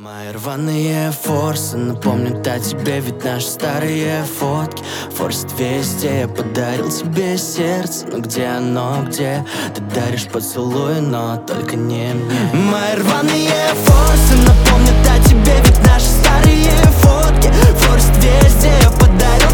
Мои рваные форсы напомнят о тебе, ведь наши старые фотки форсят везде. Я подарил тебе сердце, но где оно, где? Ты даришь поцелуй, но только не мне. Мои рваные форсы напомнят о тебе, ведь наши старые фотки форсят везде. Я подарил